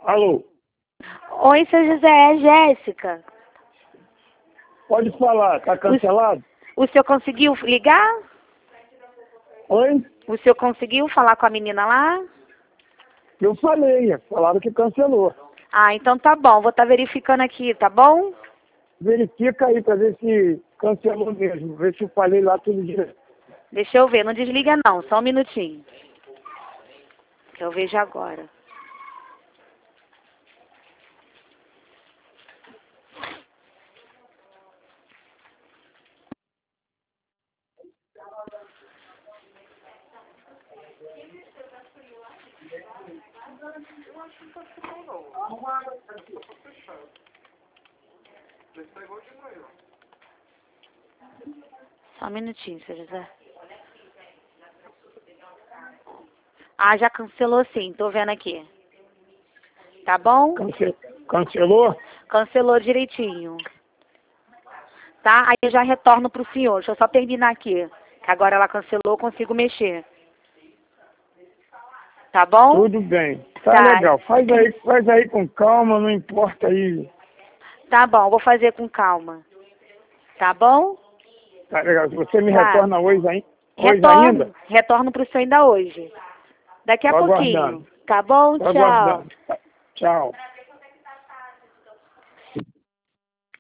Alô? Oi, seu José, é Jéssica. Pode falar, tá cancelado? O senhor conseguiu ligar? Oi? O senhor conseguiu falar com a menina lá? Eu falei, falaram que cancelou. Ah, então tá bom, vou estar verificando aqui, tá bom? Verifica aí pra ver se cancelou mesmo, ver se eu falei lá tudo direito. Deixa eu ver, não desliga não, só um minutinho. Que eu vejo agora. Só um minutinho, seu José. Ah, já cancelou sim, tô vendo aqui. Tá bom? Cancelou? Cancelou direitinho. Tá? Aí eu já retorno pro senhor. Deixa eu só terminar aqui. Que agora ela cancelou, eu consigo mexer. Tá bom? Tudo bem. Tá Tá. legal. Faz aí com calma, não importa aí. Tá bom, vou fazer com calma. Tá bom? Tá legal. Você me Tá. retorna hoje ainda? Retorno pro senhor ainda hoje. Daqui a Tô pouquinho. aguardando. Tá bom? Tô Tchau. aguardando. Tchau.